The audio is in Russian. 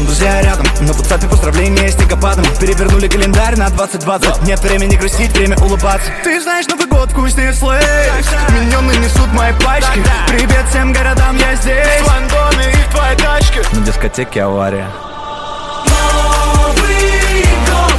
друзья рядом. На WhatsApp поздравления с снегопадом. Перевернули календарь на 2020. Нет времени грустить, время улыбаться. Ты знаешь, Новый год вкуснее слэйс. Миньоны несут мои пачки. Привет всем городам, я здесь. В Лондоне и в твоей тачке. На дискотеке авария. Новый год.